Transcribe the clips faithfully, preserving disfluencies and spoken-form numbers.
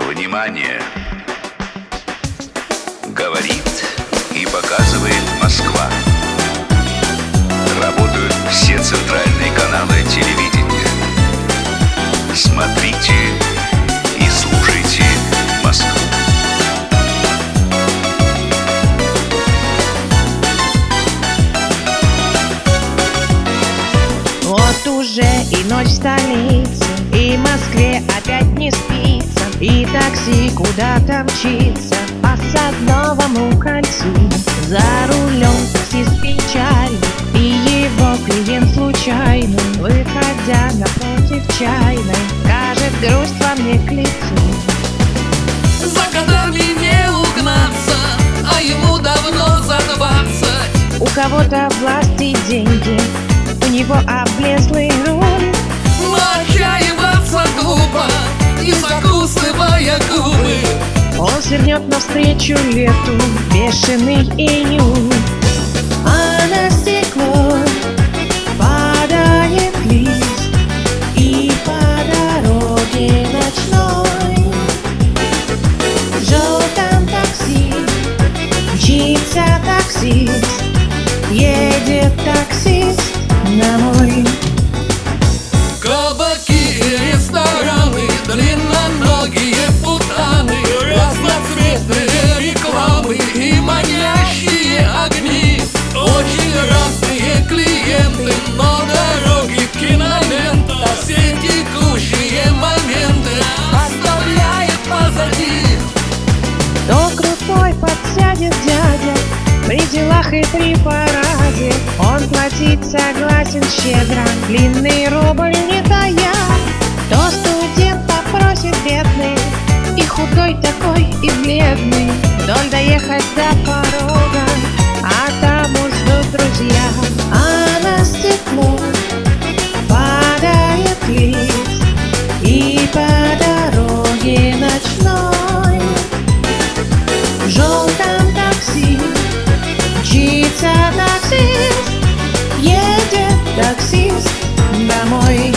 Внимание! Говорит и показывает Москва. Работают все центральные каналы телевидения. Смотрите и слушайте Москву. Вот уже и ночь в столице, и Москве опять не спится, и такси куда-то мчится по Садовому кольцу. За рулем таксист печальный, и его клиент случайный, выходя напротив чайной, скажет: грусть во мне к лицу. За годами не угнаться, а ему давно за двадцать. У кого-то власть и деньги, у него облезлый руль. Но отчаиваться глупо, и закусывая губы, Он свернет навстречу лету бешеный июль. А на стекло падает лист, и по дороге ночной в желтом такси мчится таксист. Едет таксист домой. кабаки и рестораны, длинноногие путаны, разноцветные рекламы и манящие огни. Очень разные клиенты, но дороги кинолента. Все текущие моменты оставляет позади. То крутой подсядет дядя, при делах и при параде он платить согласен щедро, длинный рубль не тая. То студент попросит бедный, и худой такой, и бледный, вдоль доехать до порога, а там уж ждут друзья. А на стекло падает лист, и по дороге ночной в желтом такси мчится таксист. Едет таксист домой.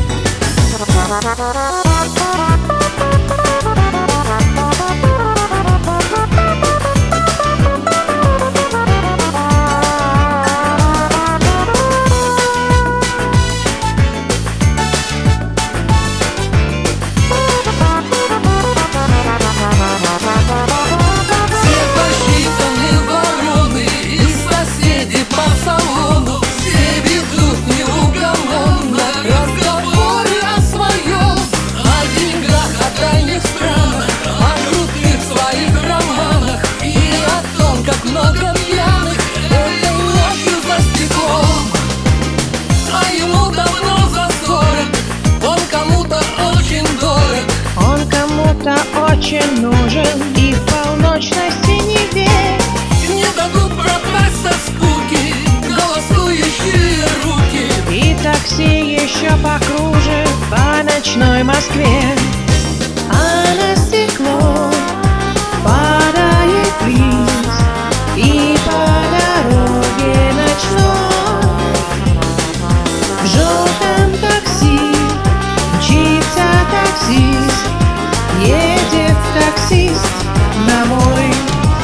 Много пьяных этой ночью за стеклом, а ему давно за сорок. Он кому-то очень дорог, Он кому-то очень нужен, и в полночности не верь. не дадут пропасть со скуки голосующие руки. И такси еще покружит по ночной Москве. А на стекло падает лист, и по дороге ночной в желтом такси мчится таксист. Едет таксист домой.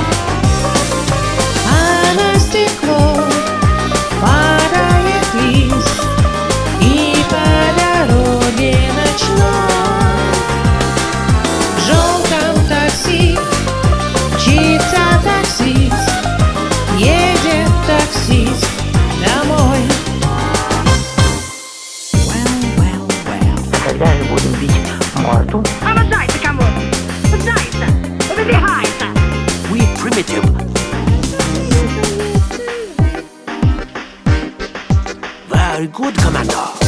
А на стекло падает лист, и по дороге ночной в желтом такси мчится таксист. Едет таксист домой. Well, well, well. А когда же будем бить морду? Обожайте кому? Пытается, выбегается. We primitive. Very good, Commander.